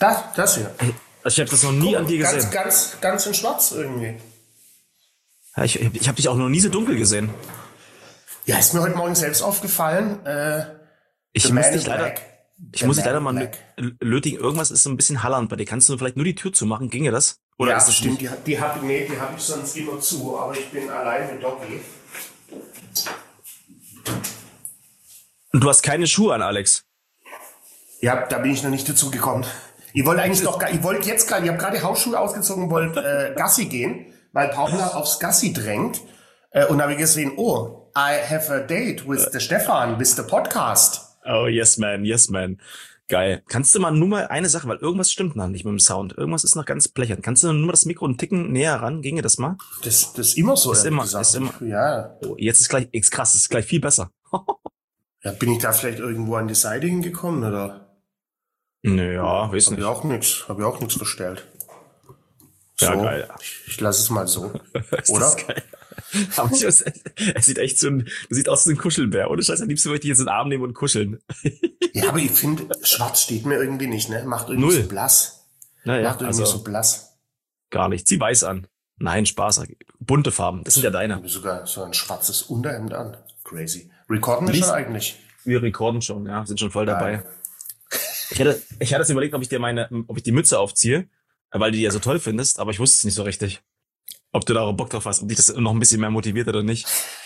Das hier. Also ich habe das noch nie an dir gesehen. Ganz in schwarz irgendwie. Ja, ich habe dich auch noch nie so dunkel gesehen. Ja, ist mir heute Morgen selbst aufgefallen. Ich The muss Man dich in leider, Black. ich The muss dich Man leider in mal Black. lötigen. Irgendwas ist so ein bisschen hallernd bei dir. Kannst du vielleicht nur die Tür zumachen? Ginge das? Oder Ja, ist das stimmt. nicht? Die hab ich sonst immer zu, aber ich bin allein mit Doggy. Und du hast keine Schuhe an, Alex. Ja, da bin ich noch nicht dazu gekommen. Ich wollte jetzt gerade, ich habe gerade Hausschuhe ausgezogen, wollte Gassi gehen, weil Paula aufs Gassi drängt. Und habe ich gesehen, oh, I have a date with the Stefan, with the podcast. Oh, yes, man, yes, man. Geil. Kannst du mal nur mal eine Sache, weil irgendwas stimmt noch nicht mit dem Sound. Irgendwas ist noch ganz blechern. Kannst du nur mal das Mikro einen Ticken näher ran? Ginge das mal? Das ist immer so, Ist ehrlich immer, gesagt. ist immer. Ja. Oh, jetzt ist krass, ist gleich viel besser. Ja, bin ich da vielleicht irgendwo an die Seite hingekommen, oder? Naja, weiß Habe nicht. ich auch nichts verstellt. So, Ja, geil. ich lasse es mal so. Ist Oder? das geil. Aber es sieht echt du siehst aus wie ein Kuschelbär. Ohne Scheiß, am liebsten würde ich dich jetzt in den Arm nehmen und kuscheln. Ja, aber ich finde, schwarz steht mir irgendwie nicht, ne? Macht irgendwie Null. so blass. Naja, Macht irgendwie so blass. gar nicht. Zieh weiß an. Nein, Spaß. Bunte Farben. Das sind ja Ich deine. habe sogar so ein schwarzes Unterhemd an. Crazy. Recorden wir schon eigentlich? Wir rekorden schon, ja. Sind schon voll dabei. Geil. Ich hatte jetzt überlegt, ob ich die Mütze aufziehe, weil du die ja so toll findest, aber ich wusste es nicht so richtig. Ob du da auch Bock drauf hast, ob dich das noch ein bisschen mehr motiviert oder nicht.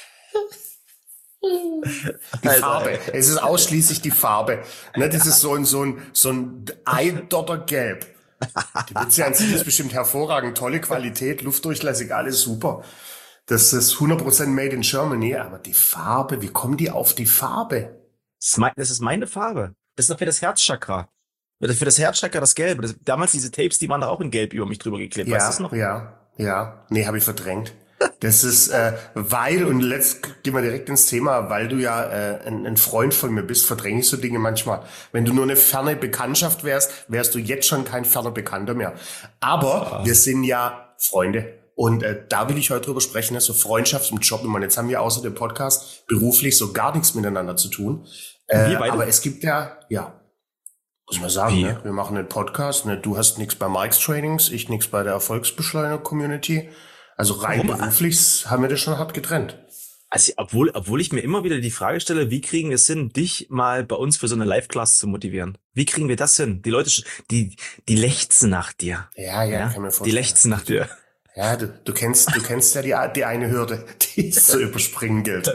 Die Farbe. Es ist ausschließlich die Farbe. Ne, das ist so ein Eidottergelb. Die Mütze an sich ist bestimmt hervorragend. Tolle Qualität, luftdurchlässig, alles super. Das ist 100% made in Germany. Aber die Farbe, wie kommen die auf die Farbe? Das ist meine Farbe. Das ist doch für das Herzchakra. Für das Herzchakra das Gelbe. Damals diese Tapes, die waren da auch in Gelb über mich drüber geklebt. Weißt du das noch? Ja. Nee, habe ich verdrängt. Das ist, und letzt gehen wir direkt ins Thema, weil du ja ein Freund von mir bist, verdränge ich so Dinge manchmal. Wenn du nur eine ferne Bekanntschaft wärst du jetzt schon kein ferner Bekannter mehr. Aber wir sind ja Freunde. Und da will ich heute drüber sprechen, so Freundschaft im Job. Und jetzt haben wir außer dem Podcast beruflich so gar nichts miteinander zu tun. Aber es gibt muss man sagen, ne? Wir machen einen Podcast, ne? Du hast nichts bei Mike's Trainings, ich nichts bei der Erfolgsbeschleuniger-Community. Also rein beruflich haben wir das schon hart getrennt. Also, obwohl ich mir immer wieder die Frage stelle, wie kriegen wir es hin, dich mal bei uns für so eine Live-Class zu motivieren? Wie kriegen wir das hin? Die Leute, die lechzen nach dir. Ja, kann mir vorstellen. Die lechzen nach dir. Ja, du kennst ja die eine Hürde, die es zu überspringen gilt.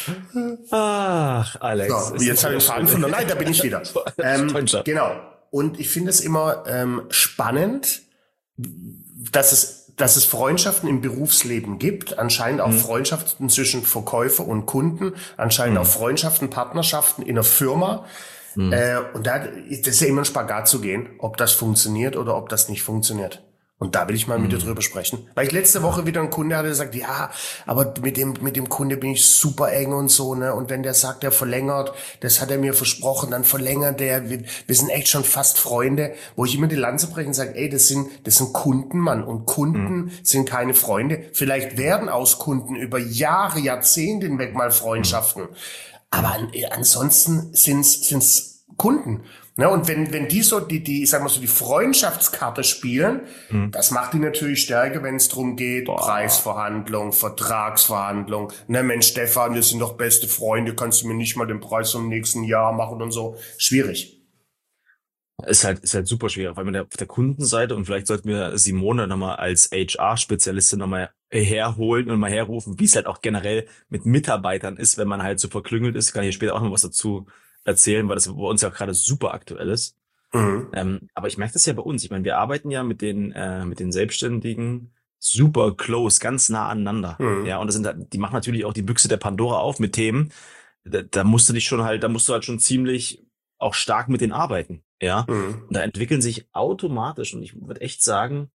Ach, Alex. So, jetzt habe ich den Faden verloren. Nein, da bin ich wieder. Genau. Und ich finde es immer spannend, dass es Freundschaften im Berufsleben gibt, anscheinend auch Freundschaften zwischen Verkäufer und Kunden, anscheinend auch Freundschaften, Partnerschaften in einer Firma. Und das ist ja immer ein Spagat zu gehen, ob das funktioniert oder ob das nicht funktioniert. Und da will ich mal mit dir drüber sprechen. Weil ich letzte Woche wieder einen Kunde hatte, der sagt, ja, aber mit dem Kunde bin ich super eng und so, ne? Und wenn der sagt, er verlängert, das hat er mir versprochen, dann verlängert der. Wir sind echt schon fast Freunde, wo ich immer die Lanze breche und sage, ey, das sind Kunden, Mann. Und Kunden sind keine Freunde. Vielleicht werden aus Kunden über Jahre, Jahrzehnte hinweg mal Freundschaften. Aber ansonsten sind's Kunden. Ne, und wenn die so ich sag mal so die Freundschaftskarte spielen, das macht die natürlich stärker, wenn es drum geht, Preisverhandlung, Vertragsverhandlung. Ne, Mensch, Stefan, wir sind doch beste Freunde, kannst du mir nicht mal den Preis vom nächsten Jahr machen und so. Schwierig. Ist halt super schwierig, weil auf der Kundenseite, und vielleicht sollten wir Simone nochmal als HR-Spezialistin nochmal herholen und mal herrufen, wie es halt auch generell mit Mitarbeitern ist, wenn man halt so verklüngelt ist. Kann ich später auch noch was dazu erzählen, weil das bei uns ja gerade super aktuell ist. Aber ich merke das ja bei uns. Ich meine, wir arbeiten ja mit den Selbstständigen super close, ganz nah aneinander. Ja, und die machen natürlich auch die Büchse der Pandora auf mit Themen. Da musst du halt schon ziemlich auch stark mit denen arbeiten. Ja, und da entwickeln sich automatisch, und ich würde echt sagen,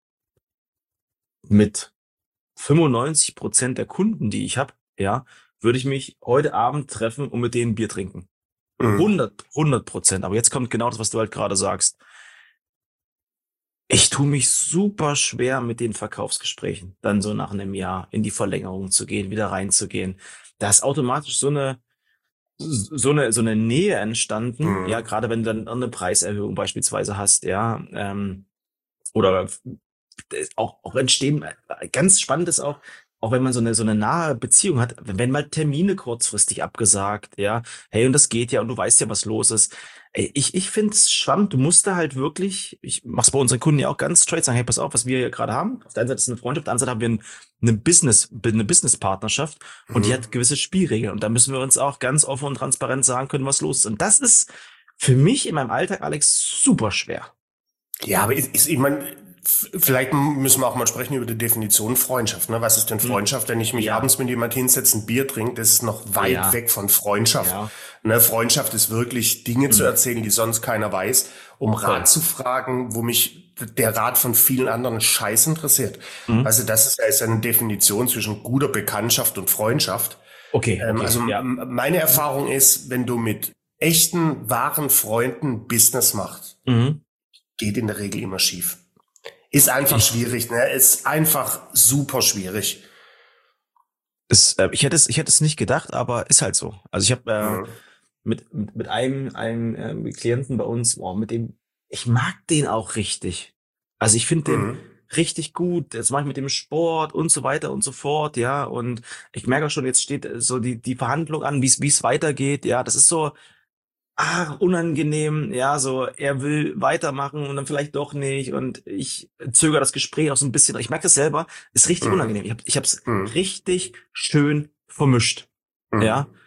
mit 95% der Kunden, die ich habe, ja, würde ich mich heute Abend treffen und mit denen Bier trinken. 100%. Aber jetzt kommt genau das, was du halt gerade sagst. Ich tue mich super schwer mit den Verkaufsgesprächen, dann so nach einem Jahr in die Verlängerung zu gehen, wieder reinzugehen. Da ist automatisch so so eine Nähe entstanden, ja, Mhm. gerade wenn du dann eine Preiserhöhung beispielsweise hast, ja, oder auch entstehen, ganz spannend ist auch wenn man so eine nahe Beziehung hat, wenn mal Termine kurzfristig abgesagt, ja, hey, und das geht ja und du weißt ja, was los ist. Ey, ich finde es spannend, du musst da halt wirklich, ich mach's bei unseren Kunden ja auch ganz straight, sagen, hey, pass auf, was wir hier gerade haben. Auf der einen Seite ist eine Freundschaft, auf der anderen Seite haben wir eine Business-Partnerschaft und die hat Mhm. gewisse Spielregeln und da müssen wir uns auch ganz offen und transparent sagen können, was los ist. Und das ist für mich in meinem Alltag, Alex, super schwer. Ja, aber ich meine, vielleicht müssen wir auch mal sprechen über die Definition Freundschaft. Ne? Was ist denn Hm. Freundschaft? Wenn ich mich Ja, abends mit jemand hinsetze, ein Bier trinke, das ist noch weit ja, weg von Freundschaft. ja. Ne? Freundschaft ist wirklich Dinge zu Hm. erzählen, die sonst keiner weiß, um Rat Voll. zu fragen, wo mich der Rat von vielen anderen Scheiß interessiert. Hm. Also das ist ja eine Definition zwischen guter Bekanntschaft und Freundschaft. Okay, okay, Also ja. meine Erfahrung ist, wenn du mit echten, wahren Freunden Business machst, Mhm. geht in der Regel immer schief. Ist einfach Ich, schwierig, ne? Ist einfach super schwierig. ich hätte es nicht gedacht, aber ist halt so. Also ich habe Mhm. mit einem Klienten bei uns, oh, mit dem, ich mag den auch richtig. Also ich finde den Mhm. richtig gut. Jetzt mache ich mit dem Sport und so weiter und so fort, ja. Und ich merke auch schon, jetzt steht so die Verhandlung an, wie es weitergeht. Ja, das ist so, unangenehm, ja, so, er will weitermachen und dann vielleicht doch nicht und ich zögere das Gespräch auch so ein bisschen. Ich merke das selber, ist richtig Mhm. unangenehm. Ich hab's Mhm. richtig schön vermischt, ja. Mhm.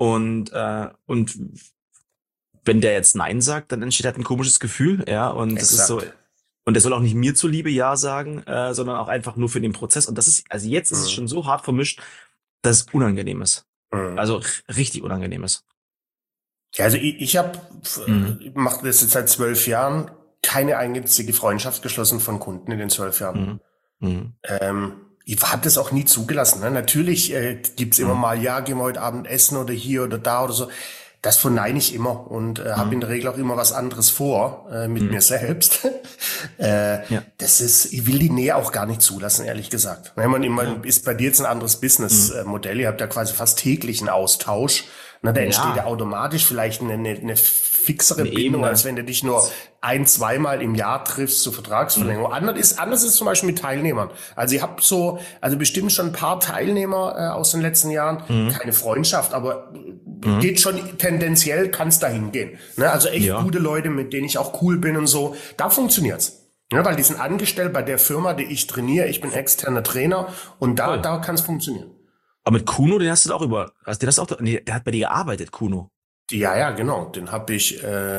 Und wenn der jetzt Nein sagt, dann entsteht halt ein komisches Gefühl, ja, und das ist so, Exakt. und der soll auch nicht mir zuliebe Ja sagen, sondern auch einfach nur für den Prozess. Und das ist, also jetzt ist es Mhm. schon so hart vermischt, dass es unangenehm ist. Mhm. Also richtig unangenehm ist. Ja, also ich habe, Mhm. mache das jetzt seit 12 Jahren, keine einzige Freundschaft geschlossen von Kunden in den 12 Jahren. Mhm. Mhm. Ich habe das auch nie zugelassen. Ne? Natürlich gibt's immer Mhm. mal, ja, gehen wir heute Abend essen oder hier oder da oder so. Das verneine ich immer und habe in Mhm. der Regel auch immer was anderes vor mit Mhm. mir selbst. Ja, Ich will die Nähe auch gar nicht zulassen, ehrlich gesagt. Wenn man ja, immer, ist bei dir jetzt ein anderes mhm. Businessmodell, ihr habt ja quasi fast täglichen Austausch. Na, da entsteht ja Ja, automatisch vielleicht eine fixere eine Bindung, als Ebene. wenn du dich nur ein, zweimal im Jahr triffst zur Mhm. Vertragsverlängerung. Anders ist zum Beispiel mit Teilnehmern. Also ich habe so, also bestimmt schon ein paar Teilnehmer aus den letzten Jahren, Mhm. keine Freundschaft, aber Mhm. geht schon tendenziell, kann es dahin gehen. Ne? Also echt Ja, gute Leute, mit denen ich auch cool bin und so, da funktioniert's. Ja, weil die sind angestellt bei der Firma, die ich trainiere. Ich bin externer Trainer und da, voll. da kann es funktionieren. Aber mit Kuno, den hast du auch den hast du auch, nee, der hat bei dir gearbeitet, Kuno. Ja, ja, genau. Den habe ich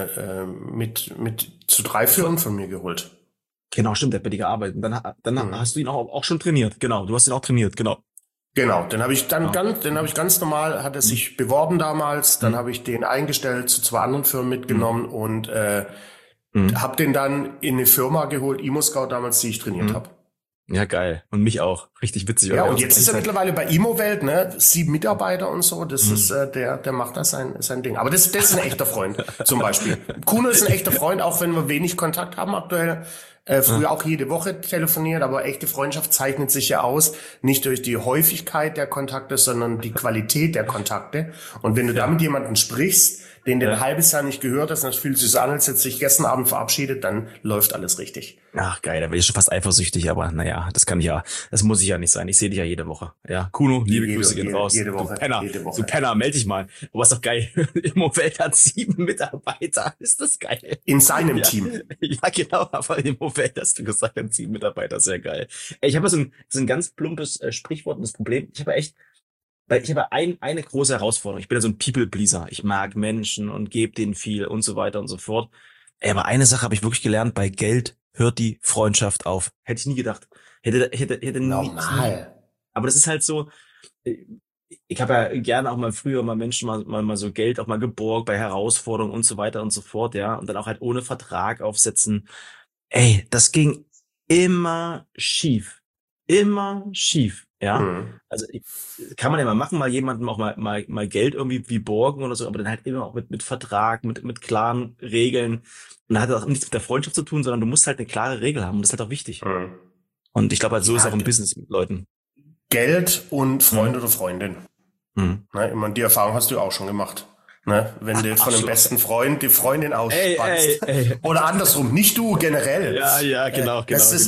mit zu 3 Firmen von mir geholt. Genau, stimmt, der hat bei dir gearbeitet. Und dann Mhm. hast du ihn auch schon trainiert. Genau, du hast ihn auch trainiert, genau. Genau, den habe ich ganz normal, hat er Mhm. sich beworben damals, dann Mhm. habe ich den eingestellt, zu 2 anderen Firmen Mhm. mitgenommen und Mhm. habe den dann in eine Firma geholt, ImmoScout damals, die ich trainiert Mhm. habe. Ja, geil. Und mich auch. Richtig witzig, weil Ja, wir und auch zur jetzt ist gleichen er Zeit. mittlerweile bei ImmoWelt, ne? 7 Mitarbeiter und so. Das ist, Mhm. der macht das sein Ding. Aber das ist ein echter Freund, zum Beispiel. Kuno ist ein echter Freund, auch wenn wir wenig Kontakt haben aktuell. Ja, Früher auch jede Woche telefoniert, aber echte Freundschaft zeichnet sich ja aus, nicht durch die Häufigkeit der Kontakte, sondern die Qualität der Kontakte. Und wenn du da ja. mit jemandem sprichst, den du ein Ja. halbes Jahr nicht gehört hast, und es fühlt sich so an, als hätte sich gestern Abend verabschiedet, dann läuft alles richtig. Ach, geil, da bin ich schon fast eifersüchtig, aber naja, das muss ich ja nicht sein. Ich sehe dich ja jede Woche. Ja, Kuno, liebe Grüße Jede, gehen jede, raus. jede Woche, jede Du Woche. Penner, meld dich mal. Aber ist doch geil. Immowelt hat 7 Mitarbeiter. Ist das geil? In seinem Ja, Team. ja, genau, aber Immowelt hast du gesagt, hat 7 Mitarbeiter, sehr geil. Ey, ich habe so ein ganz plumpes Sprichwort und das Problem, weil ich habe eine große Herausforderung. Ich bin ja so ein People-Pleaser. Ich mag Menschen und gebe denen viel und so weiter und so fort. Ey, aber eine Sache habe ich wirklich gelernt, bei Geld hört die Freundschaft auf. Hätte ich nie gedacht. Hätte nie. Normal. Aber das ist halt so, äh, ich habe ja gerne auch mal früher mal Menschen mal so Geld auch mal geborgt bei Herausforderungen und so weiter und so fort, ja. Und dann auch halt ohne Vertrag aufsetzen. Ey, das ging immer schief. Immer schief, ja. Mhm. Also kann man ja mal machen, mal jemandem auch mal Geld irgendwie wie borgen oder so, aber dann halt immer auch mit Vertrag, mit klaren Regeln. Und da hat das auch nichts mit der Freundschaft zu tun, sondern du musst halt eine klare Regel haben. Und das ist halt auch wichtig. Mhm. Und ich glaube halt, so ist es auch Ja, im Business mit Leuten. Geld und Mhm. Freund oder Freundin. Mhm. Ne, ich meine, die Erfahrung hast du auch schon gemacht. Ne? Wenn du von dem besten Freund die Freundin ausspannst. Ey. Oder andersrum, nicht du, generell. Ja, genau.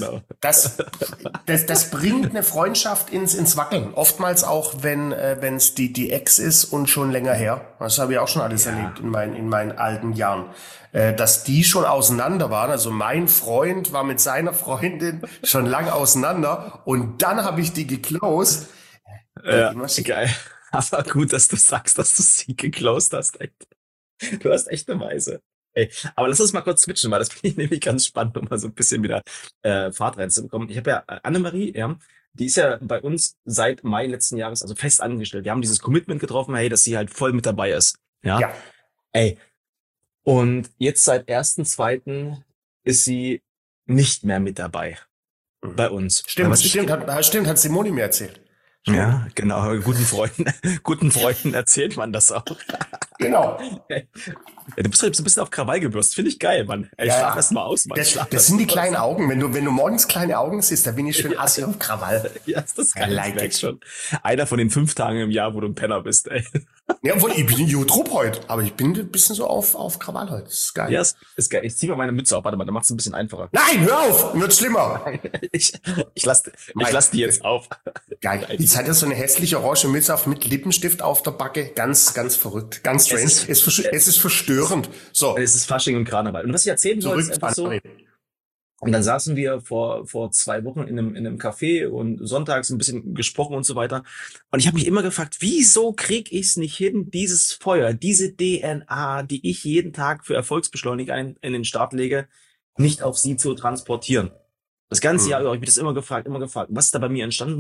Das bringt eine Freundschaft ins Wackeln. Oftmals auch, wenn es die Ex ist und schon länger her. Das habe ich auch schon alles erlebt in meinen alten Jahren. Dass die schon auseinander waren. Also mein Freund war mit seiner Freundin schon lang auseinander und dann habe ich die geclosed. Ja, geil. Aber gut, dass du sagst, dass du sie geclosed hast. Echt. Du hast echt eine Weise. Ey, aber lass uns mal kurz switchen, weil das finde ich nämlich ganz spannend, um mal so ein bisschen wieder Fahrt reinzubekommen. Ich habe ja Annemarie, ja, die ist ja bei uns seit Mai letzten Jahres also fest angestellt. Wir haben dieses Commitment getroffen, hey, dass sie halt voll mit dabei ist. Ja. Ey. Und jetzt seit 1.2. ist sie nicht mehr mit dabei bei uns. Stimmt, hat Simone mir erzählt. Ja, genau. Guten Freunden erzählt man das auch. Genau. Ja, du bist halt so ein bisschen auf Krawall gebürstet. Finde ich geil, Mann. Ey, schlaf erst mal aus, Mann. Das sind die kleinen Augen. Wenn du morgens kleine Augen siehst, da bin ich schön assi auf Krawall. Ja, ist das geil. Like it. Schon. Einer von den 5 Tagen im Jahr, wo du ein Penner bist, ey. Ja, obwohl, ich bin Jutrup heute, aber ich bin ein bisschen so auf Krawall heute. Das ist geil. Ja, ist geil. Ich zieh mal meine Mütze auf. Warte mal, dann macht's ein bisschen einfacher. Nein, hör auf! Wird schlimmer. Ich lass die jetzt auf. Geil. Jetzt hat er so eine hässliche orange Mütze auf mit Lippenstift auf der Backe. Ganz, ganz verrückt. Ganz strange. Es ist verstörend. So. Es ist Fasching und Karneval. Und was ich erzählen soll, ist einfach so. Und dann saßen wir vor 2 Wochen in einem Café und sonntags ein bisschen gesprochen und so weiter. Und ich habe mich immer gefragt, wieso krieg ich es nicht hin, dieses Feuer, diese DNA, die ich jeden Tag für Erfolgsbeschleuniger in den Start lege, nicht auf sie zu transportieren. Das ganze Jahr über habe ich mich das immer gefragt. Was ist da bei mir entstanden?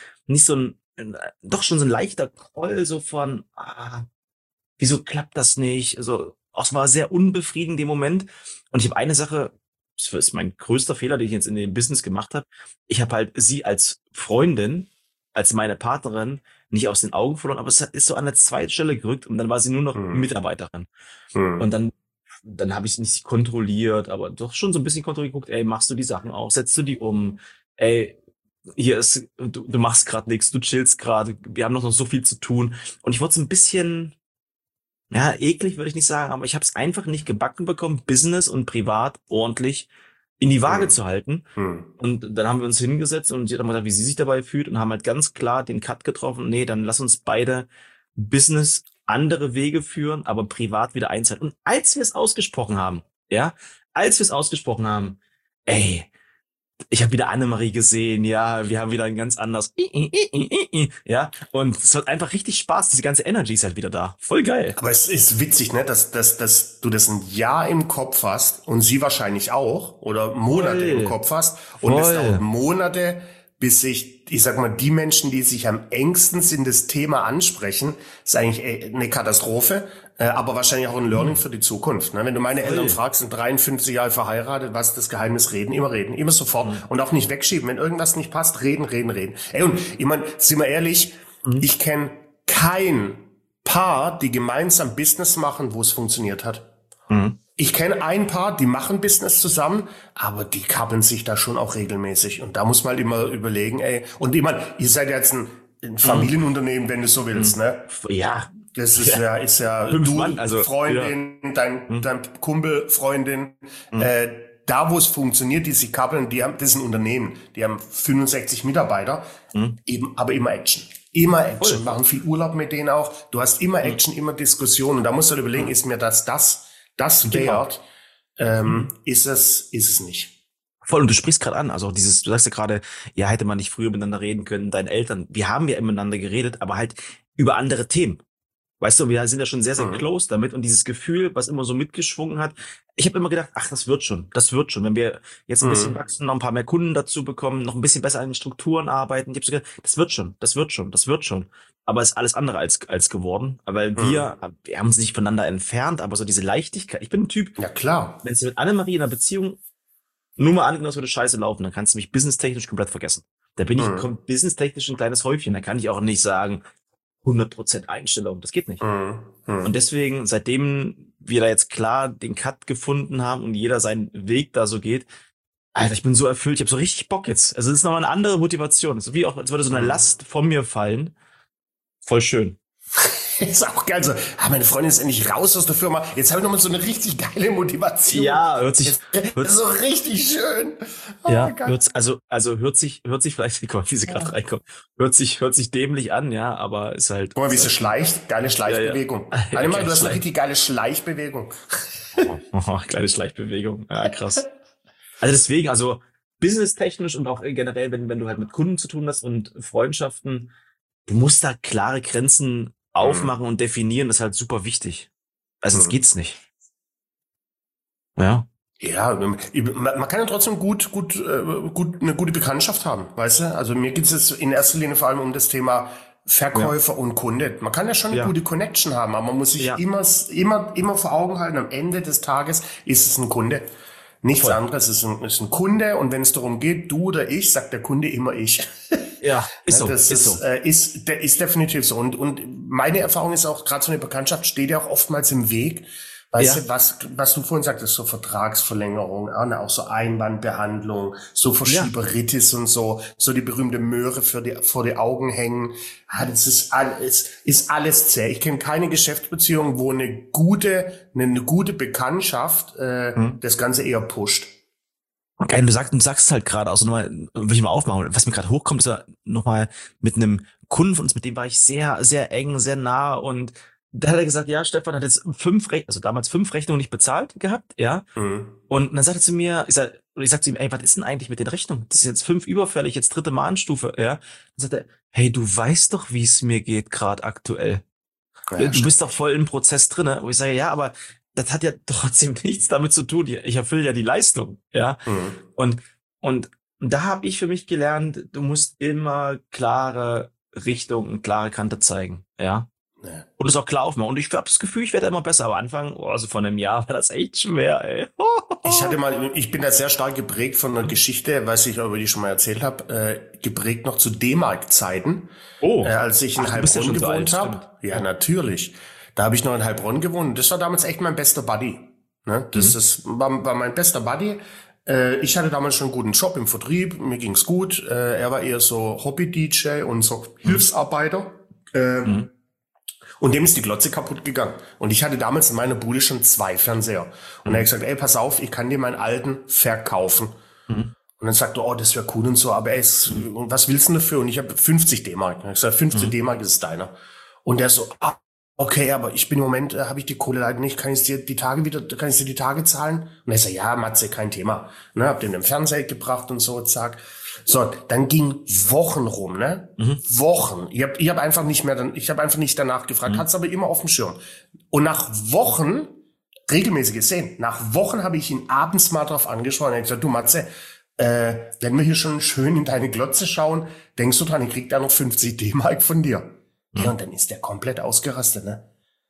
Doch schon so ein leichter Groll, so von, wieso klappt das nicht? Also, auch es war sehr unbefriedigend im Moment. Und ich habe eine Sache, das ist mein größter Fehler, den ich jetzt in dem Business gemacht habe. Ich habe halt sie als Freundin, als meine Partnerin nicht aus den Augen verloren, aber es ist so an der zweiten Stelle gerückt und dann war sie nur noch Mitarbeiterin. Und dann habe ich nicht kontrolliert, aber doch schon so ein bisschen kontrolliert geguckt, ey, machst du die Sachen auch, setzt du die um, ey, du machst gerade nichts, du chillst gerade, wir haben noch so viel zu tun. Und ich wurde so ein bisschen, ja, eklig würde ich nicht sagen, aber ich habe es einfach nicht gebacken bekommen, Business und Privat ordentlich in die Waage zu halten. Und dann haben wir uns hingesetzt und sie hat mal gesagt, wie sie sich dabei fühlt und haben halt ganz klar den Cut getroffen. Nee, dann lass uns beide Business andere Wege führen, aber privat wieder eins halten. Und als wir es ausgesprochen haben, ey, ich habe wieder Annemarie gesehen, ja, wir haben wieder ein ganz anderes, ja, und es hat einfach richtig Spaß, diese ganze Energy ist halt wieder da, voll geil. Aber es ist witzig, ne, dass du das ein Jahr im Kopf hast und sie wahrscheinlich auch, oder Monate im Kopf hast und es dauert Monate, bis sich, ich sag mal, die Menschen, die sich am engsten sind, das Thema ansprechen, ist eigentlich eine Katastrophe, aber wahrscheinlich auch ein Learning für die Zukunft. Ne? Wenn du meine Eltern fragst, sind 53 Jahre verheiratet, was ist das Geheimnis? Reden, immer sofort und auch nicht wegschieben. Wenn irgendwas nicht passt, reden. Ey, und ich meine, sind wir ehrlich, ich kenne kein Paar, die gemeinsam Business machen, wo es funktioniert hat. Ich kenne ein Paar, die machen Business zusammen, aber die kappeln sich da schon auch regelmäßig. Und da muss man halt immer überlegen, ey. Und ich meine, ihr seid ja jetzt ein Familienunternehmen, wenn du so willst, ne? Ja. Das ist ja 5 du, Mann, also, Freundin, dein Kumpel, Freundin. Da, wo es funktioniert, die sich kappeln, das ist ein Unternehmen. Die haben 65 Mitarbeiter, aber immer Action. Immer Action. Machen viel Urlaub mit denen auch. Du hast immer Action, immer Diskussionen. Und da musst du halt überlegen, ist mir das wert, ist es nicht. Voll, und du sprichst gerade an, also du sagst ja gerade, ja, hätte man nicht früher miteinander reden können, deine Eltern, wir haben ja miteinander geredet, aber halt über andere Themen. Weißt du, wir sind ja schon sehr, sehr close damit und dieses Gefühl, was immer so mitgeschwungen hat, ich habe immer gedacht, ach, das wird schon. Wenn wir jetzt ein bisschen wachsen, noch ein paar mehr Kunden dazu bekommen, noch ein bisschen besser an den Strukturen arbeiten, ich habe so gedacht, das wird schon. Aber es ist alles andere als geworden, weil wir haben uns nicht voneinander entfernt, aber so diese Leichtigkeit, ich bin ein Typ, ja klar, wenn du mit Annemarie in einer Beziehung nur mal angenommen, es würde scheiße laufen, dann kannst du mich businesstechnisch komplett vergessen. Da bin ich businesstechnisch ein kleines Häufchen, da kann ich auch nicht sagen, 100% Einstellung, das geht nicht. Und deswegen, seitdem wir da jetzt klar den Cut gefunden haben und jeder seinen Weg da so geht, Alter, ich bin so erfüllt, ich habe so richtig Bock jetzt. Also es ist nochmal eine andere Motivation. Es ist wie auch, als würde so eine Last von mir fallen. Voll schön. Ist auch geil. So, meine Freundin ist endlich raus aus der Firma. Jetzt habe ich nochmal so eine richtig geile Motivation. Ja, Das ist so richtig schön. Oh, ja, geil. hört sich vielleicht, guck mal, wie sie gerade reinkommt, hört sich dämlich an, ja, aber ist halt, Guck mal, wie ist sie halt, schleicht. Geile ja, ja. Schleichbewegung. Ja, Einmal, du kleine hast eine richtig geile Schleichbewegung. kleine Schleichbewegung. Ja, krass. Also deswegen, also businesstechnisch und auch generell, wenn du halt mit Kunden zu tun hast und Freundschaften, du musst da klare Grenzen Mhm. aufmachen und definieren, das ist halt super wichtig. Also sonst Mhm. geht's nicht. Ja. Ja, man kann ja trotzdem gut eine gute Bekanntschaft haben, weißt du? Also mir geht es jetzt in erster Linie vor allem um das Thema Ja. Verkäufer und Kunde. Man kann ja schon eine Ja. gute Connection haben, aber man muss sich Ja. immer vor Augen halten, am Ende des Tages ist es ein Kunde. Nichts Voll. anderes, ist ein Kunde und wenn es darum geht, du oder ich, sagt der Kunde immer ich. Ja. Ist Ne, so. das Ist so. ist definitiv so. Und meine Erfahrung ist auch, gerade so eine Bekanntschaft steht ja auch oftmals im Weg. Weißt Ja. du, was du vorhin sagtest, so Vertragsverlängerung, ja, ne, auch so Einwandbehandlung, so Ja. Verschieberitis und so die berühmte Möhre vor die Augen hängen. Ah, das ist alles zäh. Ich kenne keine Geschäftsbeziehung, wo eine gute Bekanntschaft Hm. das Ganze eher pusht. Okay, du sagst es halt gerade, also nochmal, will ich mal aufmachen. Was mir gerade hochkommt, ist ja nochmal mit einem Kunden von uns, mit dem war ich sehr, sehr eng, sehr nah und da hat er gesagt, ja, Stefan hat jetzt also damals 5 Rechnungen nicht bezahlt gehabt, ja. Mhm. Und dann sagt er zu mir, ich sag zu ihm, ey, was ist denn eigentlich mit den Rechnungen? Das ist jetzt 5 überfällig, jetzt 3. Mahnstufe, ja. Dann sagt er, hey, du weißt doch, wie es mir geht gerade aktuell. Ja, Du bist stimmt. doch voll im Prozess drinne. Wo ich sage, ja, aber das hat ja trotzdem nichts damit zu tun. Ich erfülle ja die Leistung, ja. Mhm. Und, und da habe ich für mich gelernt, du musst immer klare Richtung und klare Kante zeigen, ja. Ja. Und es auch klar aufmachen. Und ich habe das Gefühl, ich werde immer besser. Aber Anfang, oh, also von einem Jahr war das echt schwer, ey. Ich bin da sehr stark geprägt von einer Geschichte, weiß ich, über die ich schon mal erzählt habe, geprägt noch zu D-Mark-Zeiten, Oh, als ich in ach, du bist ja Heilbronn schon so alt, gewohnt habe. stimmt. Ja, Ja. natürlich. Da habe ich noch in Heilbronn gewohnt. Und das war damals echt mein bester Buddy. Ne? Mhm. War mein bester Buddy. Ich hatte damals schon einen guten Job im Vertrieb, mir ging's gut. Er war eher so Hobby-DJ und so Mhm. Hilfsarbeiter. Äh, Mhm. und dem ist die Glotze kaputt gegangen. Und ich hatte damals in meiner Bude schon 2 Fernseher. Und er hat Mhm. gesagt, ey, pass auf, ich kann dir meinen alten verkaufen. Mhm. Und dann sagt er, oh, das wäre cool und so, aber ey, und was willst du denn dafür? Und ich habe 50 D-Mark. Und ich gesagt, 15 Mhm. D-Mark ist es deiner. Und der so, ah, okay, aber ich bin im Moment, habe ich die Kohle leider nicht, kann ich dir die Tage zahlen? Und er sagt, ja, Matze, kein Thema. Ne, hab den im Fernseher gebracht und so, zack. So, dann ging Wochen rum, ne? Mhm. Wochen. Ich habe einfach nicht danach gefragt, Mhm. hat's aber immer auf dem Schirm. Und nach Wochen, regelmäßig gesehen, nach Wochen habe ich ihn abends mal drauf angesprochen. Er hat gesagt, du Matze, wenn wir hier schon schön in deine Glotze schauen, denkst du dran, ich krieg da noch 50 D-Mark von dir. Ja, Mhm. und dann ist der komplett ausgerastet, ne?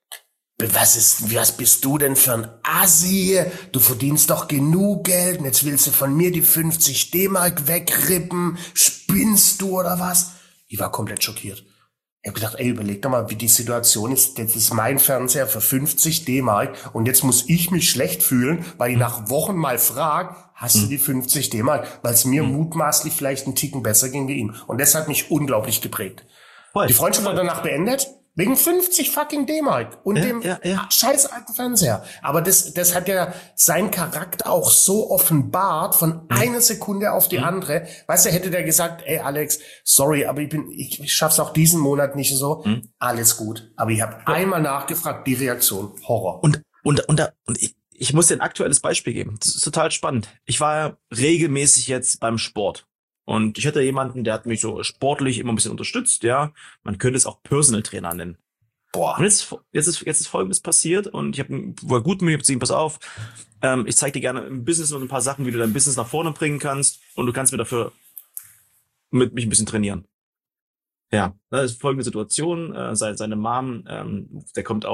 Was bist du denn für ein Assi? Du verdienst doch genug Geld und jetzt willst du von mir die 50 D-Mark wegrippen? Spinnst du oder was? Ich war komplett schockiert. Ich habe gedacht, ey, überleg doch mal, wie die Situation ist. Das ist mein Fernseher für 50 D-Mark und jetzt muss ich mich schlecht fühlen, weil ich Mhm. nach Wochen mal frag, hast du Mhm. die 50 D-Mark? Weil es mir Mhm. mutmaßlich vielleicht einen Ticken besser ging wie ihm. Und das hat mich unglaublich geprägt. Die Voll, Freundschaft war voll. danach beendet, wegen 50 fucking D-Mark und Ja, dem ja, ja. scheiß alten Fernseher. Aber das hat ja seinen Charakter auch so offenbart von Mhm. einer Sekunde auf die Mhm. andere. Weißt du, hätte der gesagt, ey Alex, sorry, aber ich schaff's auch diesen Monat nicht so. Mhm. Alles gut. Aber ich habe einmal nachgefragt, die Reaktion, Horror. Und ich muss dir ein aktuelles Beispiel geben. Das ist total spannend. Ich war ja regelmäßig jetzt beim Sport. Und ich hatte jemanden, der hat mich so sportlich immer ein bisschen unterstützt, ja. Man könnte es auch Personal Trainer nennen. Und Boah. jetzt ist Folgendes passiert und war gut mit ihm zu ihm, pass auf, ich zeige dir gerne im Business noch ein paar Sachen, wie du dein Business nach vorne bringen kannst und du kannst mir dafür mit mich ein bisschen trainieren. Ja, das ist folgende Situation. Seine Mom, der kommt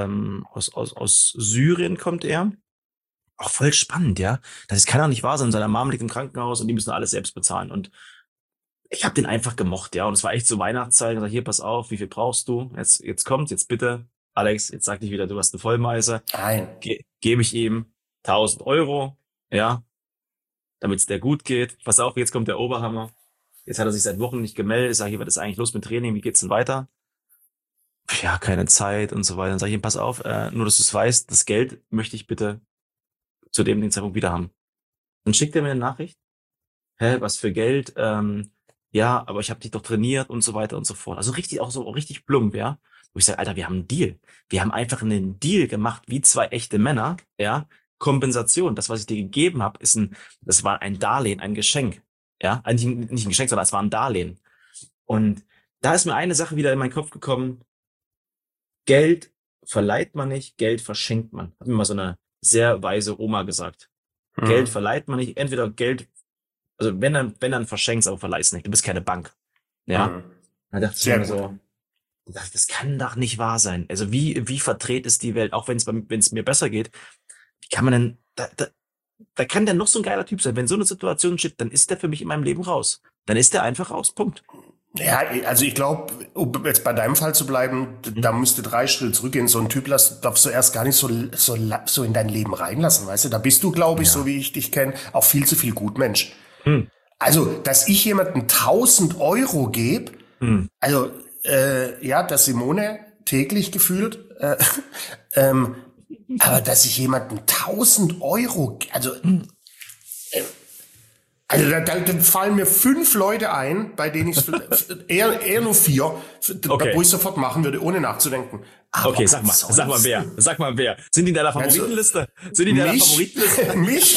aus Syrien, kommt er. Auch voll spannend, ja. Kann doch nicht wahr sein. Seine Mom liegt im Krankenhaus und die müssen alles selbst bezahlen. Und ich habe den einfach gemocht, ja. Und es war echt so Weihnachtszeit. Ich sag, hier, pass auf, wie viel brauchst du? Jetzt kommt, jetzt bitte. Alex, jetzt sag nicht wieder, du hast eine Vollmeise. Nein. Gebe ich ihm 1.000 Euro, ja, damit es der gut geht. Pass auf, jetzt kommt der Oberhammer. Jetzt hat er sich seit Wochen nicht gemeldet. Ich sage, hier, was ist eigentlich los mit Training? Wie geht's denn weiter? ja, keine Zeit und so weiter. Dann sage ich ihm, pass auf, nur dass du es weißt, das Geld möchte ich bitte zu dem Zeitpunkt wieder haben. Dann schickt er mir eine Nachricht. Hä, was für Geld? Ja, aber ich habe dich doch trainiert und so weiter und so fort. Also richtig, auch so richtig plump, ja. Wo ich sage, Alter, wir haben einen Deal. Wir haben einfach einen Deal gemacht, wie zwei echte Männer, ja. Kompensation, das, was ich dir gegeben habe, das war ein Darlehen, ein Geschenk. Ja, eigentlich nicht ein Geschenk, sondern es war ein Darlehen. Und da ist mir eine Sache wieder in meinen Kopf gekommen. Geld verleiht man nicht, Geld verschenkt man. Hat mir mal so eine sehr weise Oma gesagt. Geld Mhm. verleiht man nicht, entweder Geld, also wenn dann verschenkst, aber verleihst nicht. Du bist keine Bank. Ja. Mhm. Da dachte ich Sehr mir gut. so, das kann doch nicht wahr sein. Also wie verdreht ist die Welt, auch wenn es mir besser geht, wie kann man denn, da kann der noch so ein geiler Typ sein. Wenn so eine Situation steht, dann ist der für mich in meinem Leben raus. Dann ist der einfach raus. Punkt. Ja, also ich glaube, um jetzt bei deinem Fall zu bleiben, Hm? da müsste 3 Schritte zurückgehen. So ein Typ darfst du erst gar nicht so in dein Leben reinlassen, weißt du? Da bist du, glaube ich, so Ja. wie ich dich kenne, auch viel zu viel Gutmensch. Hm. Also, dass ich jemandem 1.000 € gebe, Hm. also ja, dass Simone täglich gefühlt, ähm, aber dass ich jemandem 1.000 €, also da fallen mir 5 Leute ein, bei denen ich eher nur 4, Okay. wo ich sofort machen würde, ohne nachzudenken. Aber Okay, sag mal wer. ansonsten, Sag mal wer. Sind die in deiner also, Favoritenliste? Sind die in deiner mich, Favoritenliste? mich,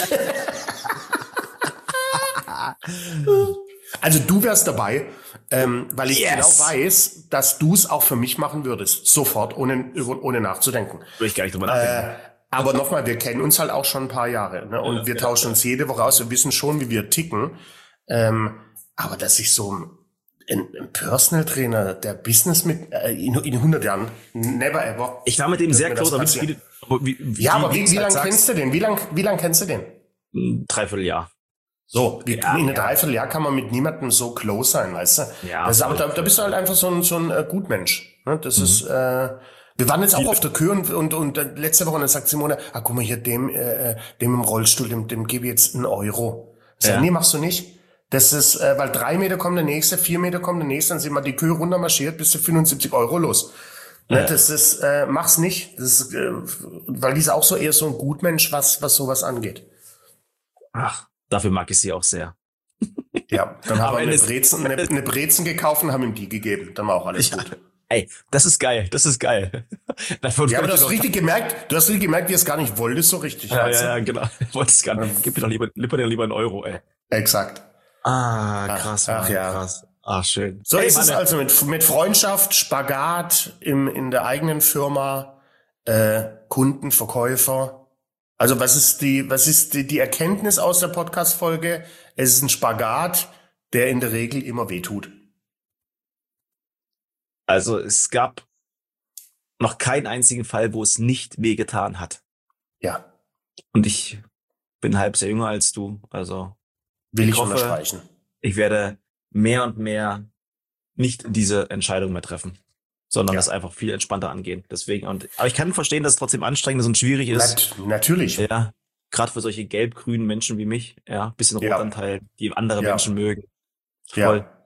also du wärst dabei, weil ich genau Yes! weiß, dass du es auch für mich machen würdest, sofort, ohne nachzudenken. Will ich gar nicht drüber nachdenken. Aber nochmal, wir kennen uns halt auch schon ein paar Jahre, ne? Und wir tauschen uns jede Woche aus, wir wissen schon, wie wir ticken. Aber dass ich so ein Personal Trainer, der Business mit in 100 Jahren, never ever. Ich war mit dem wird sehr mir das close, aber passieren. wie Ja, aber du es wie halt lange sagst, kennst du den? Wie lang kennst du den? ein Dreivierteljahr. So, in einem Ja. Dreivierteljahr kann man mit niemandem so close sein, weißt du? Ja, Das ist, aber voll, da bist du halt einfach so ein Gutmensch. Ne? Das ist, Mhm. wir waren jetzt auch Viele- auf der Kür und letzte Woche, dann sagt Simone, guck mal hier, dem im Rollstuhl, dem gebe ich jetzt 1 €. Ich sag, Ja. nee, machst du nicht. Das ist, weil 3 Meter kommt der nächste, 4 Meter kommt der nächste, dann sind wir die Kür runtermarschiert, bis zu 75 € los. Ne, das ist, mach's nicht. Das ist, weil die ist auch so eher so ein Gutmensch, was sowas angeht. Ach, dafür mag ich sie auch sehr. Ja, dann haben Aber wir Ende eine Brezen gekauft und haben ihm die gegeben. Dann war auch alles gut. Ey, das ist geil, das ist geil. Davon Ja, aber wollte ich du hast richtig gemerkt, wie es gar nicht wolltest so richtig. ja, weißt du? ja, genau. Ich wollte es gar nicht. Gib mir doch lieber 1 €, ey. Exakt. Ah, krass, ach Mann, ja. krass. Ah, schön. So Hey, ist es Mann, also mit Freundschaft, Spagat in der eigenen Firma, Kunden, Verkäufer. Also was ist die Erkenntnis aus der Podcast-Folge? Es ist ein Spagat, der in der Regel immer wehtut. also es gab noch keinen einzigen Fall, wo es nicht wehgetan hat. Ja, Und ich bin ein halbes Jahr jünger als du. Also will ich hoffe, unterstreichen. ich werde mehr und mehr nicht diese Entscheidung mehr treffen, sondern Ja. das einfach viel entspannter angehen. Deswegen, aber ich kann verstehen, dass es trotzdem anstrengend ist und schwierig ist. Natürlich. Ja, gerade für solche gelb-grünen Menschen wie mich, ja, bisschen Ja. Rotanteil, die andere Ja. Menschen mögen. Voll. Ja.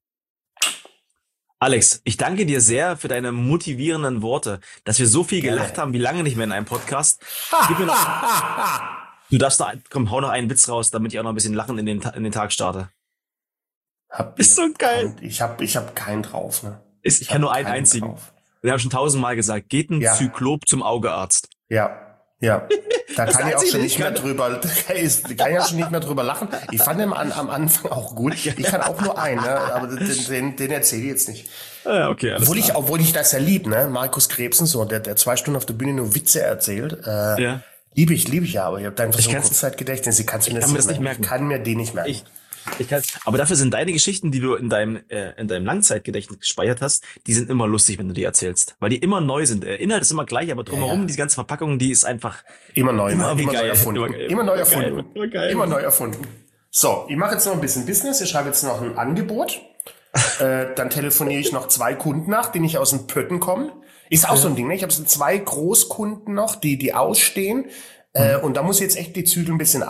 Alex, ich danke dir sehr für deine motivierenden Worte, dass wir so viel Gerne. gelacht haben, wie lange nicht mehr in einem Podcast. Gib mir noch, du darfst noch, komm, hau noch einen Witz raus, damit ich auch noch ein bisschen lachen in den Tag starte. Ist so geil. Ich hab keinen drauf, ne? Ich kenne nur einen keinen einzigen. drauf. Wir haben schon 1000-mal gesagt, geht ein Ja. Zyklop zum Augearzt. Ja. Da Das kann ich auch Einzige, schon den nicht ich mehr kann. drüber, kann ich auch schon nicht mehr drüber lachen. Ich fand den am Anfang auch gut. Ich kann auch nur einen, ne? Aber den erzähle ich jetzt nicht. Ja, okay, alles klar. Obwohl ich das ja lieb, ne? Markus Krebsen, so, der 2 Stunden auf der Bühne nur Witze erzählt. Ja. Liebe ich ja, aber ich habe einfach so ein kann's- Kurzzeitgedächtnis. Ich kann mir kann mir das nicht merken. Ich kann mir den nicht merken. Ich kann's, aber dafür sind deine Geschichten, die du in deinem Langzeitgedächtnis gespeichert hast, die sind immer lustig, wenn du die erzählst, weil die immer neu sind. Der Inhalt ist immer gleich, aber drumherum, Ja. die ganze Verpackung, die ist einfach Immer neu, Immer wie immer geil. neu erfunden. Immer geil. Immer neu Immer geil. erfunden. Immer geil. Immer neu erfunden. So, ich mache jetzt noch ein bisschen Business. Ich schreibe jetzt noch ein Angebot. Dann telefoniere ich noch 2 Kunden nach, die nicht aus den Pötten kommen. Ist auch so ein Ding, ne? Ich habe so 2 Großkunden noch, die ausstehen. Und da muss ich jetzt echt die Zügel ein bisschen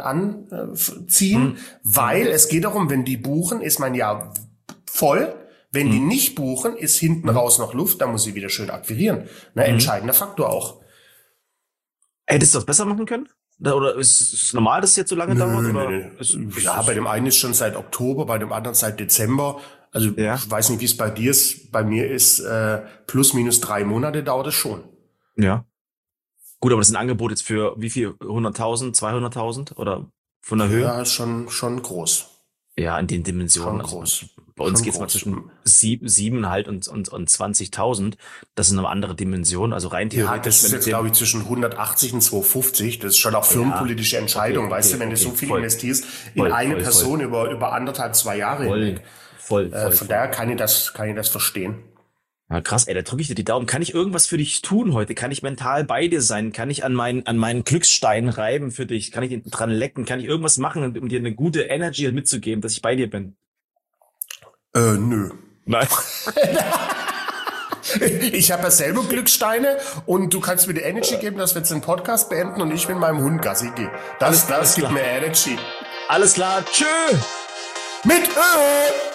anziehen, weil es geht darum, wenn die buchen, ist mein Jahr voll. Wenn die nicht buchen, ist hinten raus noch Luft, da muss ich wieder schön akquirieren. Entscheidender Faktor auch. Hättest du das besser machen können? Oder ist es normal, dass es jetzt so lange dauert? Oder? Ja, bei dem einen ist schon seit Oktober, bei dem anderen seit Dezember. Also ich weiß nicht, wie es bei dir ist. Bei mir ist plus minus 3 Monate dauert es schon. Ja. Gut, aber das ist ein Angebot jetzt für wie viel? 100.000, 200.000 oder von der Höhe? Ja, schon groß. Ja, in den Dimensionen. Schon groß. Bei uns geht's mal zwischen 7 halt und 20.000. Das ist eine andere Dimension. Also rein theoretisch. Ja, das ist jetzt, glaube ich, zwischen 180 und 250. Das ist schon auch firmenpolitische Entscheidung, weißt du, wenn du so viel investierst in eine Person über 1,5, 2 Jahre hinweg. Von daher kann ich das verstehen. Ja, krass, ey, da drücke ich dir die Daumen. Kann ich irgendwas für dich tun heute? Kann ich mental bei dir sein? Kann ich an meinen Glücksstein reiben für dich? Kann ich dran lecken? Kann ich irgendwas machen, um dir eine gute Energy mitzugeben, dass ich bei dir bin? Nö. Nein. Ich habe ja selber Glückssteine und du kannst mir die Energy geben, dass wir jetzt den Podcast beenden und ich mit meinem Hund Gassi gehe. Das gibt mir Energy. Alles klar, tschö! Mit Ö!